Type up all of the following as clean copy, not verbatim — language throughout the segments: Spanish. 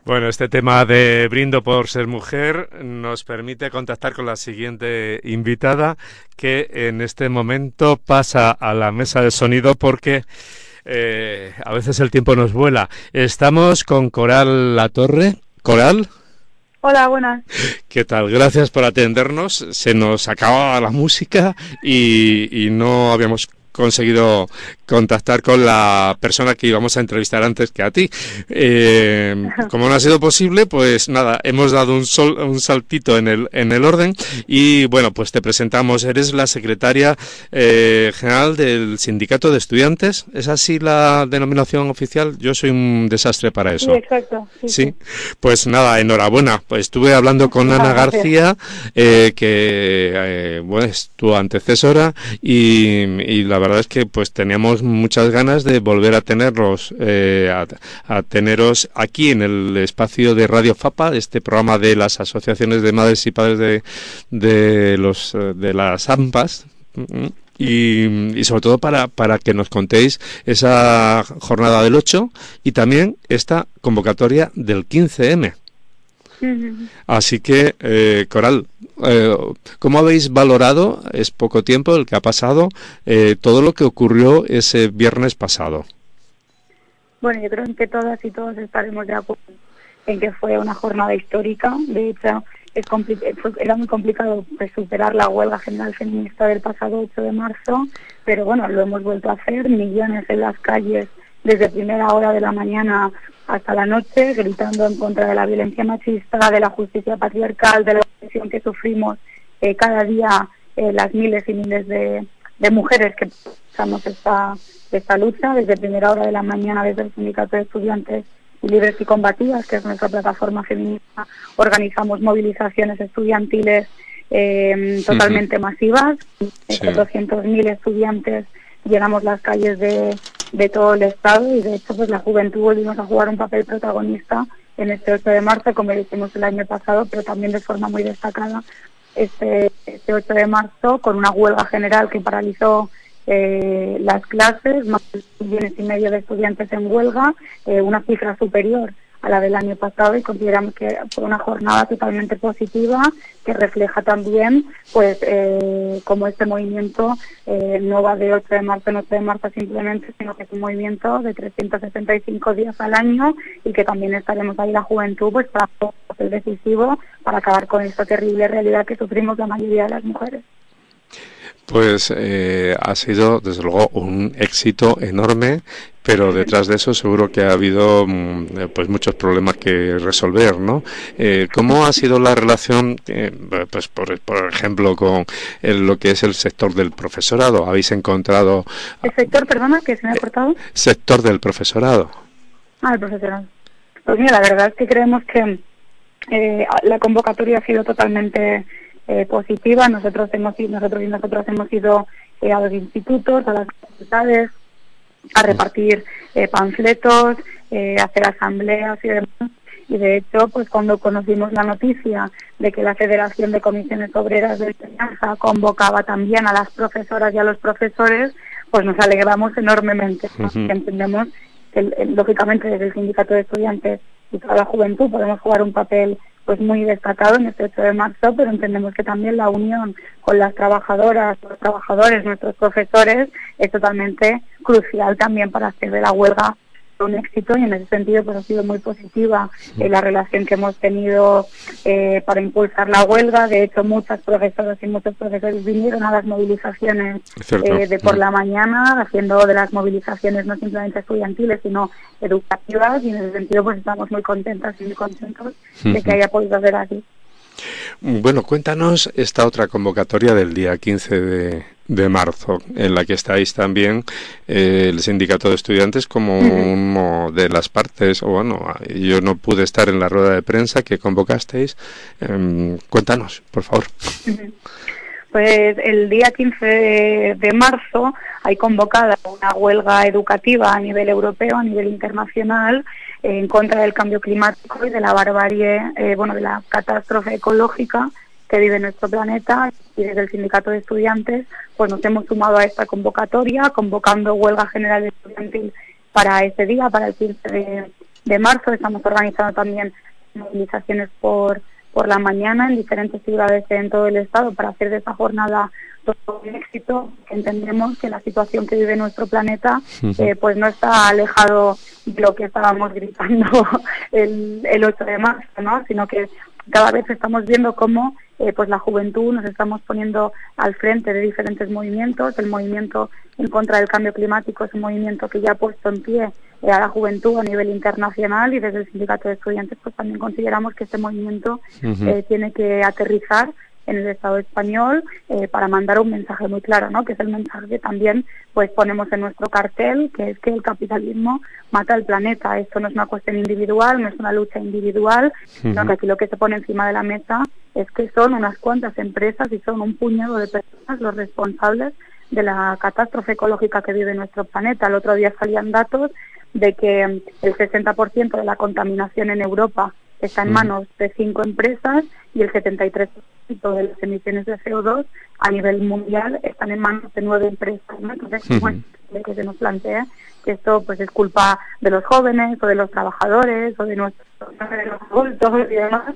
Bueno, este tema de Brindo por ser mujer nos permite contactar con la siguiente invitada, que en este momento pasa a la mesa de sonido porque a veces el tiempo nos vuela. Estamos con Coral Latorre. Coral. Hola, buenas. ¿Qué tal? Gracias por atendernos. Se nos acababa la música y no habíamos conseguido contactar con la persona que íbamos a entrevistar antes que a ti. Como no ha sido posible, pues nada, hemos dado un saltito en el orden y bueno, pues te presentamos. Eres la secretaria general del Sindicato de Estudiantes. ¿Es así la denominación oficial? Yo soy un desastre para eso. Sí, exacto. Sí. Pues nada, enhorabuena. Pues estuve hablando con Ana García, que bueno, es tu antecesora y la verdad es que pues teníamos muchas ganas de volver a tenerlos, a teneros aquí en el espacio de Radio Fapa, este programa de las asociaciones de madres y padres de las AMPAs. Y sobre todo para que nos contéis esa jornada del 8 y también esta convocatoria del 15M. Así que, Coral, ¿cómo habéis valorado, es poco tiempo el que ha pasado, todo lo que ocurrió ese viernes pasado? Bueno, yo creo que todas y todos estaremos de acuerdo en que fue una jornada histórica. De hecho, era muy complicado pues, superar la huelga general feminista del pasado 8 de marzo, pero bueno, lo hemos vuelto a hacer, millones en las calles desde primera hora de la mañana hasta la noche, gritando en contra de la violencia machista, de la justicia patriarcal, de la opresión que sufrimos cada día las miles y miles de mujeres que pasamos esta lucha. Desde primera hora de la mañana, desde el Sindicato de Estudiantes Libres y Combativas, que es nuestra plataforma feminista, organizamos movilizaciones estudiantiles totalmente masivas. 400.000 estudiantes llenamos las calles de todo el estado y de hecho pues la juventud volvimos a jugar un papel protagonista en este 8 de marzo, como lo hicimos el año pasado, pero también de forma muy destacada este 8 de marzo con una huelga general que paralizó las clases, más de 2,5 millones de estudiantes en huelga, una cifra superior a la del año pasado, y consideramos que fue una jornada totalmente positiva que refleja también pues como este movimiento no va de 8 de marzo en 8 de marzo simplemente, sino que es un movimiento de 365 días al año y que también estaremos ahí la juventud pues para un papel decisivo para acabar con esta terrible realidad que sufrimos la mayoría de las mujeres. Pues ha sido, desde luego, un éxito enorme, pero detrás de eso seguro que ha habido pues muchos problemas que resolver, ¿no? ¿Cómo ha sido la relación, pues por ejemplo, con lo que es el sector del profesorado? ¿Habéis encontrado...? ¿El sector, perdona, que se me ha cortado? Sector del profesorado. El profesorado. Pues mira, la verdad es que creemos que la convocatoria ha sido totalmente positiva. Nosotros y nosotras hemos ido a los institutos, a las facultades, a repartir panfletos, hacer asambleas y demás. Y de hecho, pues cuando conocimos la noticia de que la Federación de Comisiones Obreras de Enseñanza convocaba también a las profesoras y a los profesores, pues nos alegramos enormemente. Entendemos que, lógicamente, desde el Sindicato de Estudiantes y toda la juventud podemos jugar un papel pues muy destacado en este 8 de marzo, pero entendemos que también la unión con las trabajadoras, los trabajadores, nuestros profesores, es totalmente crucial también para hacer de la huelga un éxito, y en ese sentido pues ha sido muy positiva la relación que hemos tenido para impulsar la huelga. De hecho, muchas profesoras y muchos profesores vinieron a las movilizaciones de por la mañana, haciendo de las movilizaciones no simplemente estudiantiles, sino educativas, y en ese sentido pues estamos muy contentas y muy contentos de que haya podido hacer así. Bueno, cuéntanos esta otra convocatoria del día 15 de marzo, en la que estáis también el Sindicato de Estudiantes como una de las partes, o bueno, yo no pude estar en la rueda de prensa que convocasteis. Cuéntanos, por favor. Pues el día 15 de marzo hay convocada una huelga educativa a nivel europeo, a nivel internacional, en contra del cambio climático y de la barbarie, de la catástrofe ecológica que vive nuestro planeta. Y desde el Sindicato de Estudiantes pues nos hemos sumado a esta convocatoria, convocando huelga general estudiantil para ese día, para el 15 de marzo. Estamos organizando también movilizaciones por la mañana en diferentes ciudades en todo el estado para hacer de esta jornada todo un éxito. Entendemos que la situación que vive nuestro planeta pues no está alejado de lo que estábamos gritando el 8 de marzo, ¿no? Sino que cada vez estamos viendo cómo pues la juventud nos estamos poniendo al frente de diferentes movimientos. El movimiento en contra del cambio climático es un movimiento que ya ha puesto en pie a la juventud a nivel internacional, y desde el Sindicato de Estudiantes pues también consideramos que este movimiento tiene que aterrizar en el Estado español para mandar un mensaje muy claro, ¿no? Que es el mensaje que también pues ponemos en nuestro cartel, que es que el capitalismo mata al planeta. Esto no es una cuestión individual, no es una lucha individual, sino que aquí lo que se pone encima de la mesa es que son unas cuantas empresas y son un puñado de personas los responsables de la catástrofe ecológica que vive nuestro planeta. El otro día salían datos de que el 60% de la contaminación en Europa está en manos de 5 empresas y el 73% de las emisiones de CO2 a nivel mundial están en manos de 9 empresas, ¿no? Entonces, bueno, que se nos plantea que esto pues es culpa de los jóvenes o de los trabajadores o de los adultos y demás,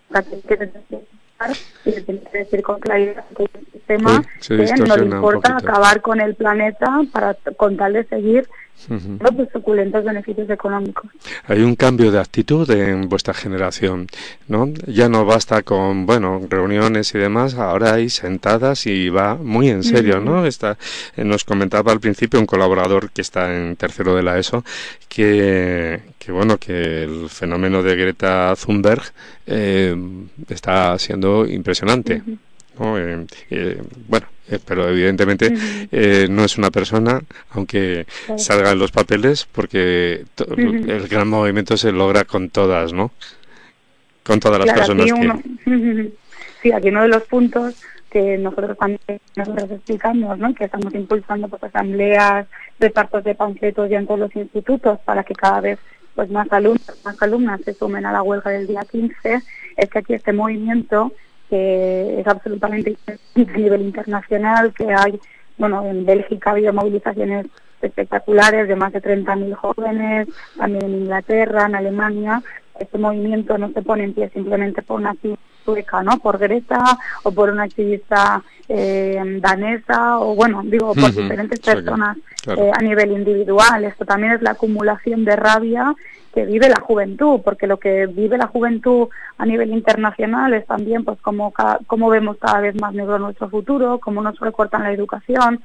y se tiene que decir con claridad que el sistema que no le importa acabar con el planeta con tal de seguir los suculentos beneficios económicos. Hay un cambio de actitud en vuestra generación, ¿no? Ya no basta con, bueno, reuniones y demás, ahora hay sentadas y va muy en serio, ¿no? Nos comentaba al principio un colaborador que está en tercero de la ESO que bueno, que el fenómeno de Greta Thunberg está siendo impresionante. ¿No? Bueno, pero evidentemente no es una persona, aunque salga en los papeles, porque el gran movimiento se logra con todas, ¿no? Con todas las personas Sí, aquí uno de los puntos que nosotros también nosotros explicamos, ¿no? Que estamos impulsando pues asambleas, repartos de panfletos ya en todos los institutos para que cada vez pues más alumnas se sumen a la huelga del día 15, es que aquí este movimiento que es absolutamente a nivel internacional, que hay, bueno, en Bélgica ha habido movilizaciones espectaculares de más de 30.000 jóvenes, también en Inglaterra, en Alemania. Este movimiento no se pone en pie simplemente por una activista sueca, ¿no? Por Greta o por una activista danesa o, bueno, digo, por diferentes personas a nivel individual. Esto también es la acumulación de rabia que vive la juventud, porque lo que vive la juventud a nivel internacional es también pues cómo vemos cada vez más negro nuestro futuro, cómo nos recortan la educación.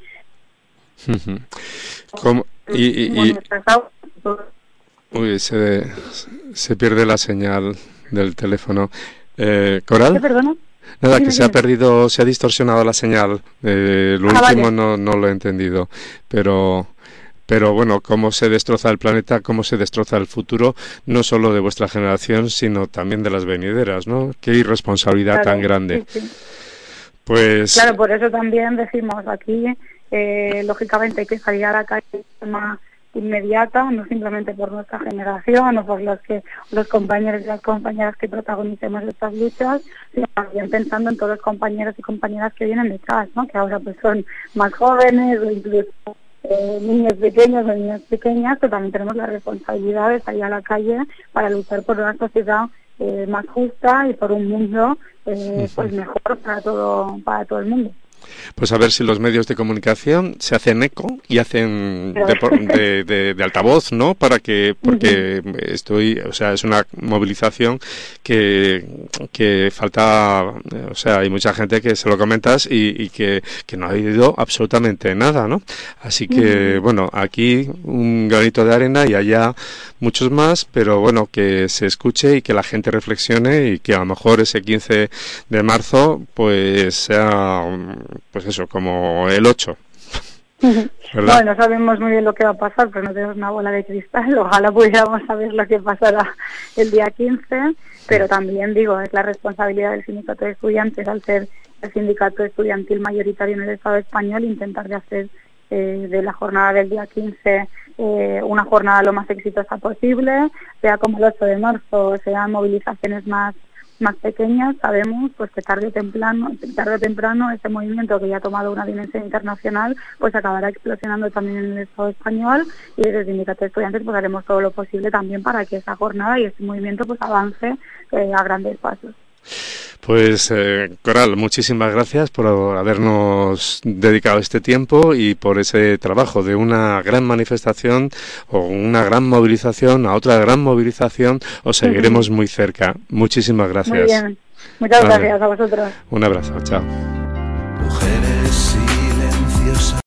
Uy, se pierde la señal del teléfono. ¿Coral? ¿Qué, perdona? Nada, que se ha distorsionado la señal. Lo último vale. no lo he entendido, pero bueno, cómo se destroza el planeta, cómo se destroza el futuro, no solo de vuestra generación, sino también de las venideras, ¿no? Qué irresponsabilidad tan grande. Sí. Pues claro, por eso también decimos aquí, lógicamente hay que salir a la calle de forma inmediata, no simplemente por nuestra generación o por los compañeros y las compañeras que protagonicemos estas luchas, sino también pensando en todos los compañeros y compañeras que vienen detrás, ¿no? Que ahora pues son más jóvenes o incluso niños pequeños o niñas pequeñas, pero también tenemos la responsabilidad de salir a la calle para luchar por una sociedad más justa y por un mundo pues mejor para todo el mundo. Pues a ver si los medios de comunicación se hacen eco y hacen de altavoz, ¿no? Porque es una movilización que falta, o sea, hay mucha gente que se lo comentas y que no ha oído absolutamente nada, ¿no? Así que, bueno, aquí un granito de arena y allá muchos más, pero bueno, que se escuche y que la gente reflexione y que a lo mejor ese 15 de marzo pues sea, pues eso, como el 8. Bueno, no sabemos muy bien lo que va a pasar, pero no tenemos una bola de cristal. Ojalá pudiéramos saber lo que pasará el día 15, pero también, digo, es la responsabilidad del Sindicato de Estudiantes, al ser el sindicato estudiantil mayoritario en el Estado español, intentar de hacer de la jornada del día 15 una jornada lo más exitosa posible, sea como el 8 de marzo, sean movilizaciones más más pequeñas, sabemos pues que tarde o temprano este movimiento, que ya ha tomado una dimensión internacional, pues acabará explosionando también en el Estado español, y desde el Sindicato de Estudiantes pues haremos todo lo posible también para que esa jornada y este movimiento pues avance a grandes pasos. Pues Coral, muchísimas gracias por habernos dedicado este tiempo y por ese trabajo de una gran manifestación o una gran movilización a otra gran movilización. Os seguiremos muy cerca. Muchísimas gracias. Muy bien. Muchas gracias a vosotros. Un abrazo. Chao. Mujeres silenciosas.